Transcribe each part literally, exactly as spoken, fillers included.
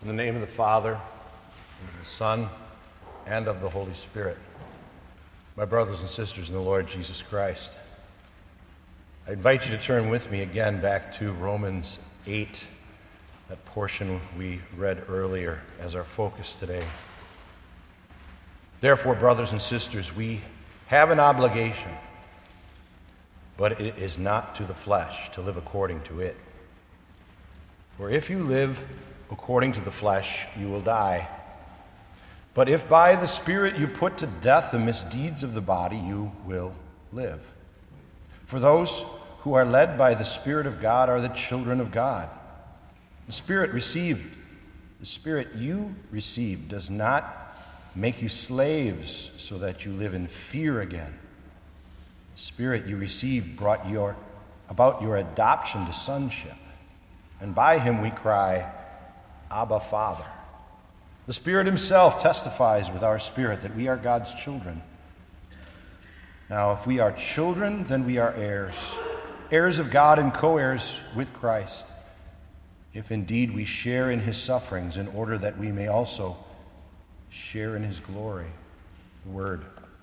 In the name of the Father, and of the Son, and of the Holy Spirit. My brothers and sisters in the Lord Jesus Christ, I invite you to turn with me again back to Romans eight, that portion we read earlier as our focus today. Therefore, brothers and sisters, we have an obligation, but it is not to the flesh to live according to it. For if you live according to the flesh, you will die. But if by the Spirit you put to death the misdeeds of the body, you will live. For those who are led by the Spirit of God are the children of God. The Spirit received, the Spirit you received does not make you slaves so that you live in fear again. The Spirit you received brought your about your adoption to sonship, and by him we cry, Abba, Father. The Spirit himself testifies with our spirit that we are God's children. Now, if we are children, then we are heirs, heirs of God and co-heirs with Christ, if indeed we share in his sufferings, in order that we may also share in his glory. The Word.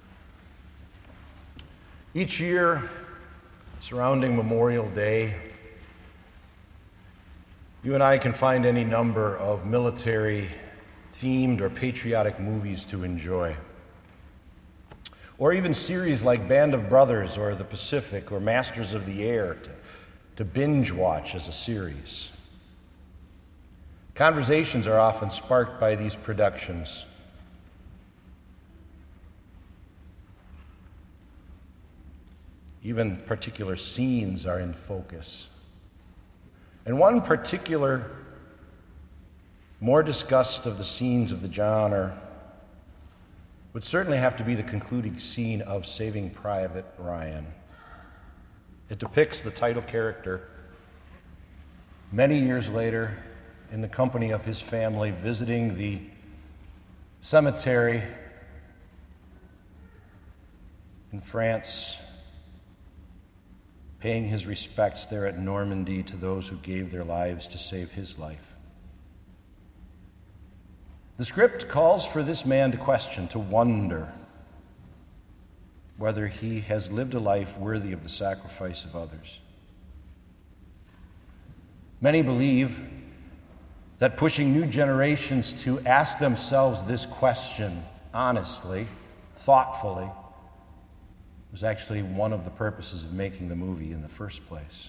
Each year, surrounding Memorial Day, you and I can find any number of military-themed or patriotic movies to enjoy. Or even series like Band of Brothers or The Pacific or Masters of the Air to, to binge watch as a series. Conversations are often sparked by these productions. Even particular scenes are in focus. And one particular, more discussed of the scenes of the genre would certainly have to be the concluding scene of Saving Private Ryan. It depicts the title character many years later in the company of his family visiting the cemetery in France, paying his respects there at Normandy to those who gave their lives to save his life. The script calls for this man to question, to wonder whether he has lived a life worthy of the sacrifice of others. Many believe that pushing new generations to ask themselves this question honestly, thoughtfully, was actually one of the purposes of making the movie in the first place.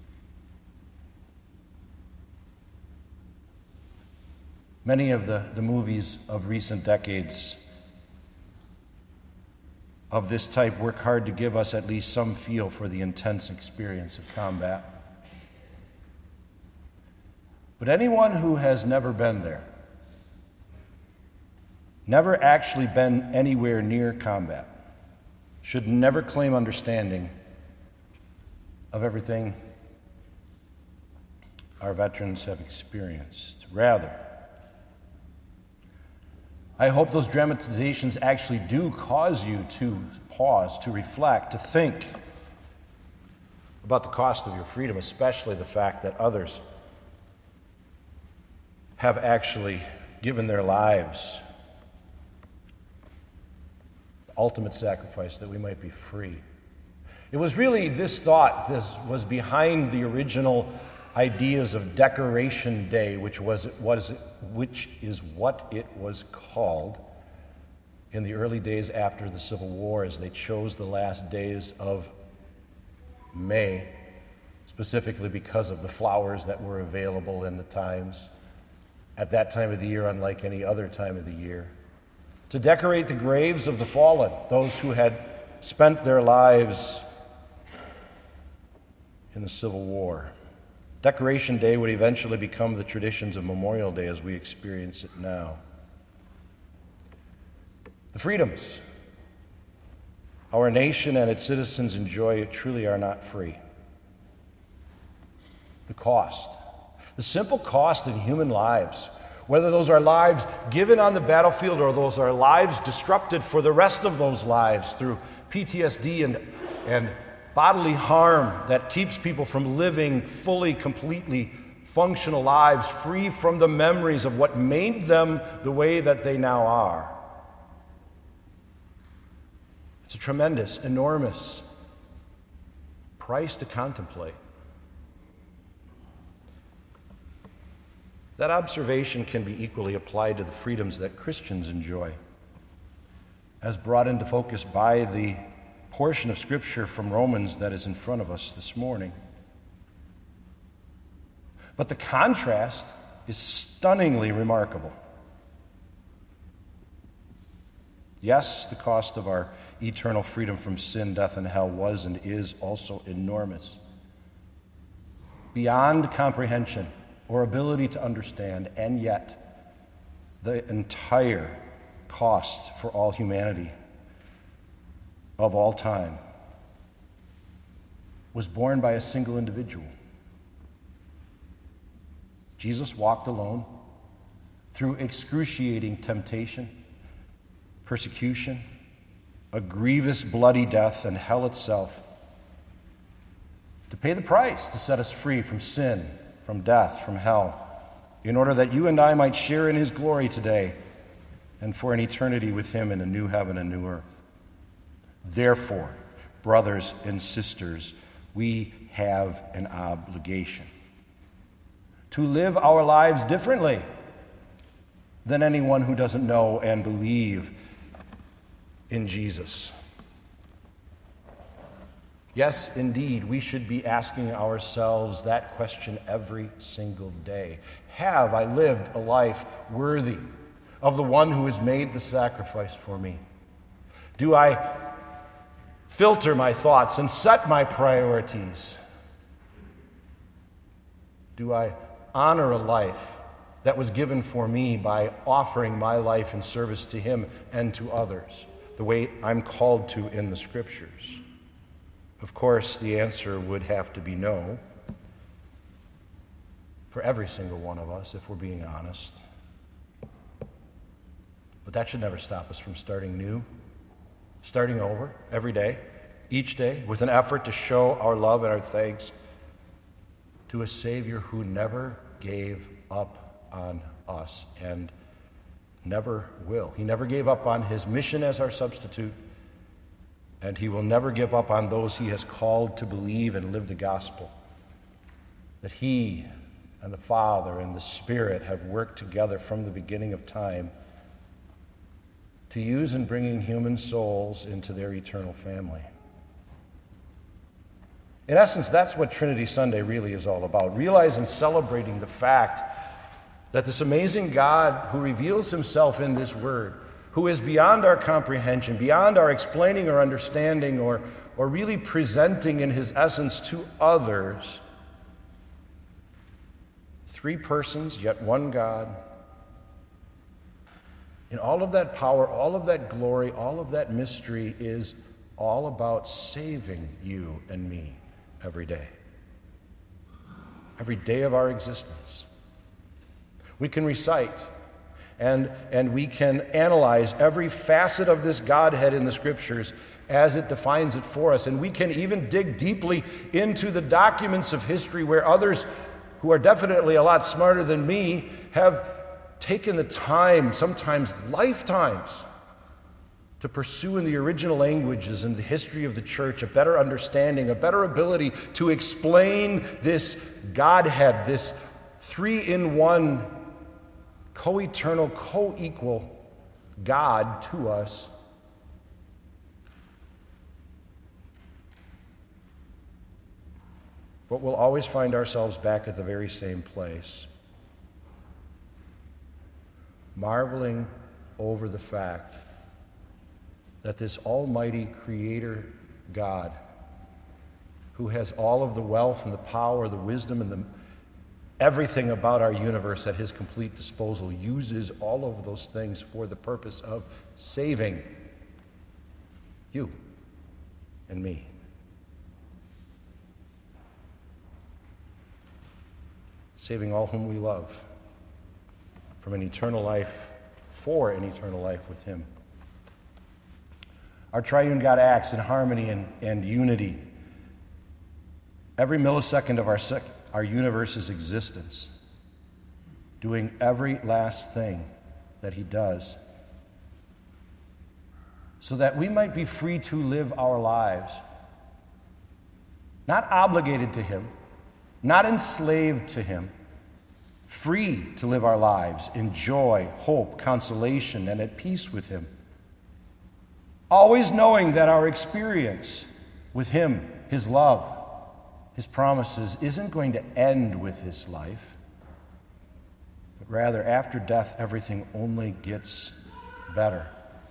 Many of the, the movies of recent decades of this type work hard to give us at least some feel for the intense experience of combat. But anyone who has never been there, never actually been anywhere near combat, should never claim understanding of everything our veterans have experienced. Rather, I hope those dramatizations actually do cause you to pause, to reflect, to think about the cost of your freedom, especially the fact that others have actually given their lives ultimate sacrifice that we might be free. It was really this thought this was behind the original ideas of Decoration Day, which was was which is what it was called in the early days after the Civil War, as they chose the last days of May, specifically because of the flowers that were available in the times at that time of the year, unlike any other time of the year, to decorate the graves of the fallen, those who had spent their lives in the Civil War. Decoration Day would eventually become the traditions of Memorial Day as we experience it now. The freedoms our nation and its citizens enjoy truly are not free. The cost, the simple cost in human lives, whether those are lives given on the battlefield or those are lives disrupted for the rest of those lives through P T S D and, and bodily harm that keeps people from living fully, completely, functional lives free from the memories of what made them the way that they now are. It's a tremendous, enormous price to contemplate. That observation can be equally applied to the freedoms that Christians enjoy, as brought into focus by the portion of Scripture from Romans that is in front of us this morning. But the contrast is stunningly remarkable. Yes, the cost of our eternal freedom from sin, death, and hell was and is also enormous, beyond comprehension or ability to understand, and yet the entire cost for all humanity of all time was borne by a single individual. Jesus walked alone through excruciating temptation, persecution, a grievous bloody death, and hell itself, to pay the price to set us free from sin, from death, from hell, in order that you and I might share in his glory today and for an eternity with him in a new heaven and new earth. Therefore, brothers and sisters, we have an obligation to live our lives differently than anyone who doesn't know and believe in Jesus. Yes, indeed, we should be asking ourselves that question every single day. Have I lived a life worthy of the one who has made the sacrifice for me? Do I filter my thoughts and set my priorities? Do I honor a life that was given for me by offering my life in service to him and to others, the way I'm called to in the Scriptures? Of course, the answer would have to be no for every single one of us, if we're being honest. But that should never stop us from starting new, starting over every day, each day, with an effort to show our love and our thanks to a Savior who never gave up on us and never will. He never gave up on his mission as our substitute, and he will never give up on those he has called to believe and live the gospel, that he and the Father and the Spirit have worked together from the beginning of time to use in bringing human souls into their eternal family. In essence, that's what Trinity Sunday really is all about, realizing and celebrating the fact that this amazing God who reveals himself in this word, who is beyond our comprehension, beyond our explaining or understanding or, or really presenting in his essence to others, three persons, yet one God, in all of that power, all of that glory, all of that mystery is all about saving you and me every day. Every day of our existence. We can recite and, and we can analyze every facet of this Godhead in the Scriptures as it defines it for us. And we can even dig deeply into the documents of history where others who are definitely a lot smarter than me have taken the time, sometimes lifetimes, to pursue in the original languages and the history of the church a better understanding, a better ability to explain this Godhead, this three-in-one, co-eternal, co-equal God to us. But we'll always find ourselves back at the very same place, marveling over the fact that this almighty creator God, who has all of the wealth and the power, the wisdom, and the, everything about our universe at his complete disposal, uses all of those things for the purpose of saving you and me. Saving all whom we love from an eternal life, for an eternal life with him. Our triune God acts in harmony and, and unity every millisecond of our sec- our universe's existence, doing every last thing that he does, so that we might be free to live our lives, not obligated to him, not enslaved to him, free to live our lives in joy, hope, consolation, and at peace with him. Always knowing that our experience with him, his love, his promises, isn't going to end with this life, but rather after death, everything only gets better.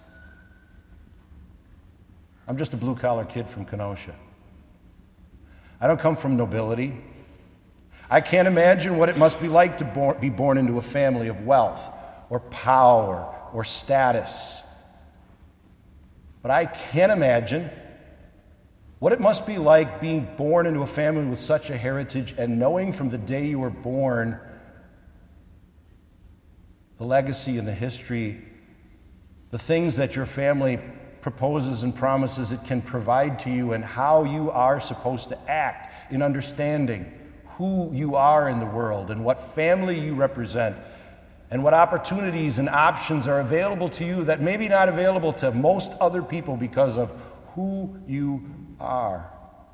I'm just a blue-collar kid from Kenosha. I don't come from nobility. I can't imagine what it must be like to bor- be born into a family of wealth or power or status. But I can imagine what it must be like being born into a family with such a heritage and knowing from the day you were born the legacy and the history, the things that your family proposes and promises it can provide to you, and how you are supposed to act in understanding who you are in the world and what family you represent and what opportunities and options are available to you that may be not available to most other people because of who you are.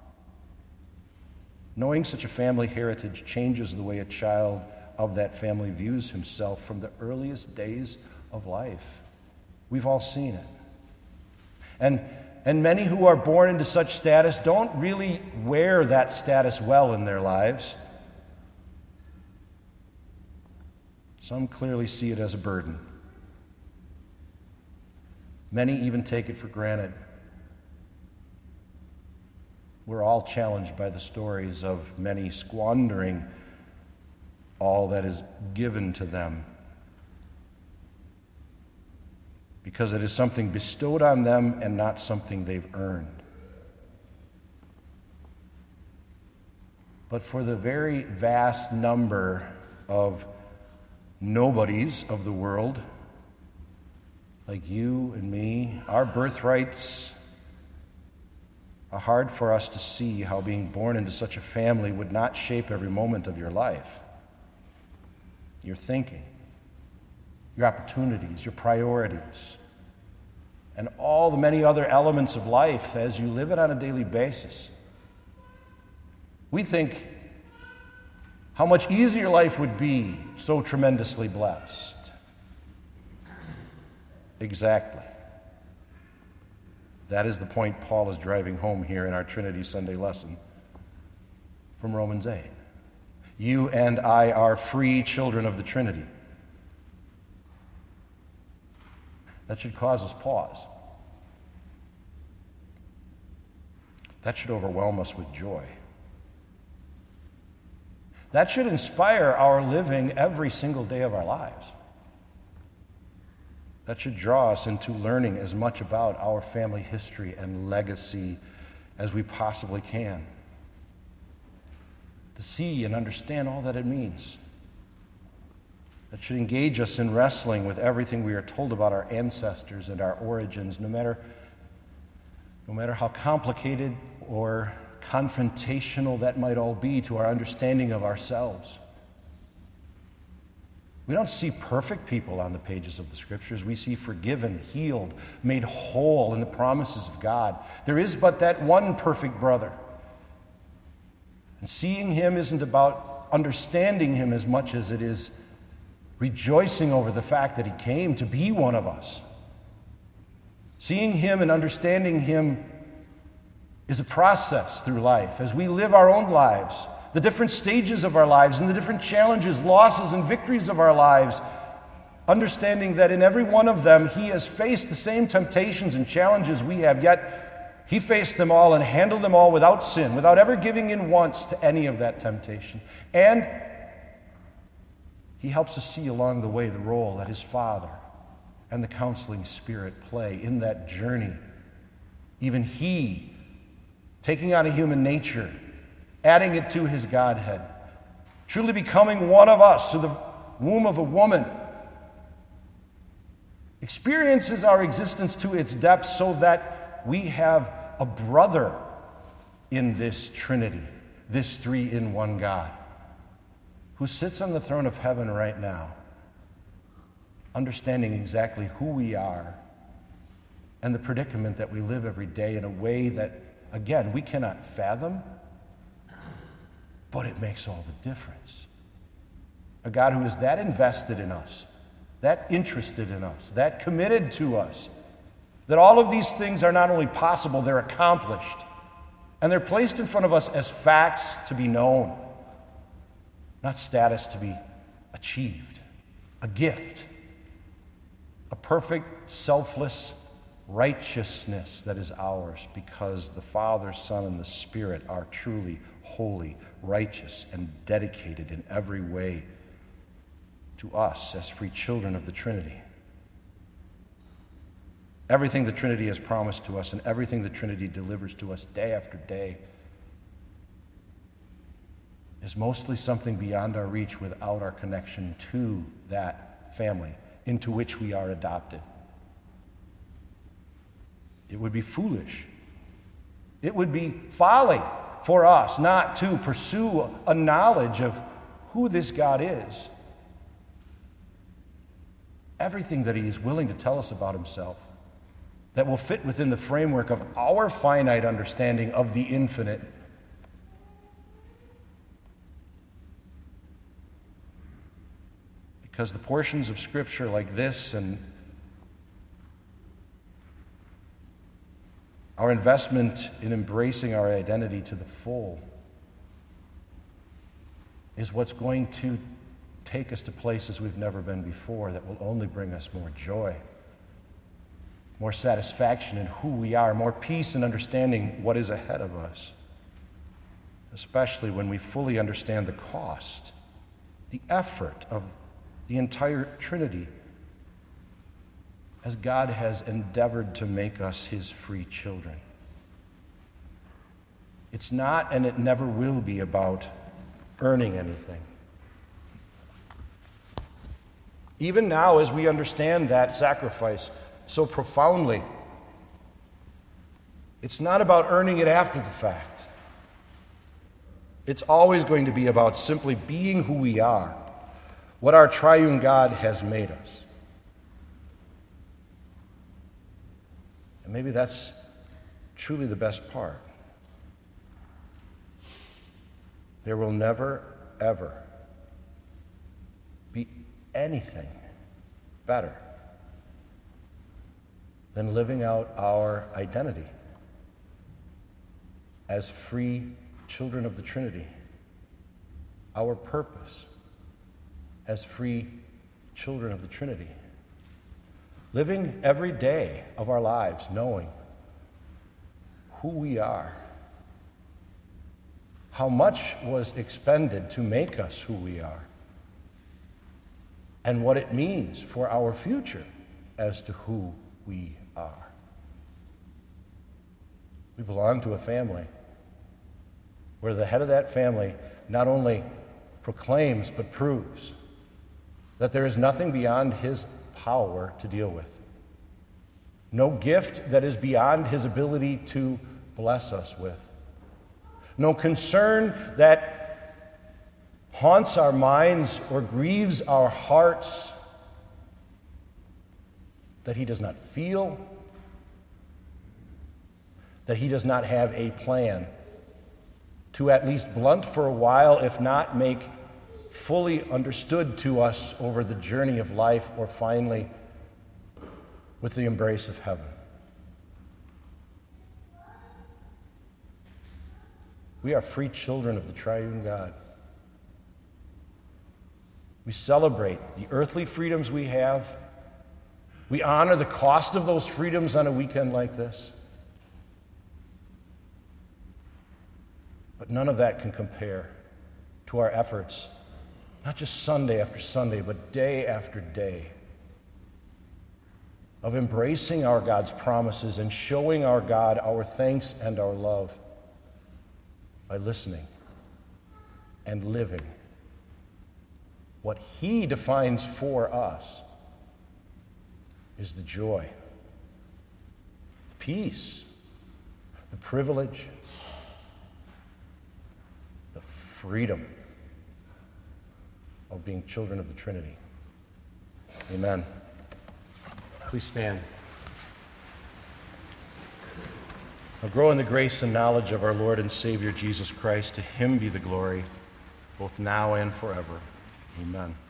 Knowing such a family heritage changes the way a child of that family views himself from the earliest days of life. We've all seen it. And, and many who are born into such status don't really wear that status well in their lives. Some clearly see it as a burden. Many even take it for granted. We're all challenged by the stories of many squandering all that is given to them because it is something bestowed on them and not something they've earned. But for the very vast number of nobodies of the world, like you and me, our birthrights are hard for us to see how being born into such a family would not shape every moment of your life. Your thinking, your opportunities, your priorities, and all the many other elements of life as you live it on a daily basis. We think how much easier life would be so tremendously blessed. Exactly. That is the point Paul is driving home here in our Trinity Sunday lesson from Romans eight. You and I are free children of the Trinity. That should cause us pause. That should overwhelm us with joy. That should inspire our living every single day of our lives. That should draw us into learning as much about our family history and legacy as we possibly can. To see and understand all that it means. That should engage us in wrestling with everything we are told about our ancestors and our origins, no matter, no matter how complicated or confrontational that might all be to our understanding of ourselves. We don't see perfect people on the pages of the Scriptures. We see forgiven, healed, made whole in the promises of God. There is but that one perfect brother. And seeing him isn't about understanding him as much as it is rejoicing over the fact that he came to be one of us. Seeing him and understanding him is a process through life as we live our own lives, the different stages of our lives and the different challenges, losses, and victories of our lives, understanding that in every one of them he has faced the same temptations and challenges we have, yet he faced them all and handled them all without sin, without ever giving in once to any of that temptation. And he helps us see along the way the role that his Father and the counseling Spirit play in that journey. Even he taking on a human nature, adding it to his Godhead, truly becoming one of us through the womb of a woman, experiences our existence to its depths so that we have a brother in this Trinity, this three-in-one God. who sits on the throne of heaven right now, understanding exactly who we are and the predicament that we live every day in a way that, again, we cannot fathom, but it makes all the difference. A God who is that invested in us, that interested in us, that committed to us, that all of these things are not only possible, they're accomplished. And they're placed in front of us as facts to be known, not status to be achieved, a gift, a perfect, selfless righteousness that is ours because the Father, Son, and the Spirit are truly holy, righteous, and dedicated in every way to us as free children of the Trinity. Everything the Trinity has promised to us and everything the Trinity delivers to us day after day is mostly something beyond our reach without our connection to that family into which we are adopted. It would be foolish. It would be folly for us not to pursue a knowledge of who this God is. Everything that he is willing to tell us about himself that will fit within the framework of our finite understanding of the infinite. Because the portions of Scripture like this and our investment in embracing our identity to the full is what's going to take us to places we've never been before that will only bring us more joy, more satisfaction in who we are, more peace in understanding what is ahead of us, especially when we fully understand the cost, the effort of the entire Trinity as God has endeavored to make us his free children. It's not, and it never will be, about earning anything. Even now, as we understand that sacrifice so profoundly, it's not about earning it after the fact. It's always going to be about simply being who we are, what our triune God has made us. And maybe that's truly the best part. There will never, ever be anything better than living out our identity as free children of the Trinity, our purpose as free children of the Trinity. Living every day of our lives knowing who we are, how much was expended to make us who we are, and what it means for our future as to who we are. We belong to a family where the head of that family not only proclaims but proves that there is nothing beyond his power to deal with. No gift that is beyond his ability to bless us with. No concern that haunts our minds or grieves our hearts that he does not feel, that he does not have a plan to at least blunt for a while, if not make fully understood to us over the journey of life, or finally with the embrace of heaven. We are free children of the triune God. We celebrate the earthly freedoms we have. We honor the cost of those freedoms on a weekend like this. But none of that can compare to our efforts, not just Sunday after Sunday, but day after day, of embracing our God's promises and showing our God our thanks and our love by listening and living what he defines for us is the joy, the peace, the privilege, the freedom of being children of the Trinity. Amen. Please stand. Now grow in the grace and knowledge of our Lord and Savior Jesus Christ. To him be the glory, both now and forever. Amen.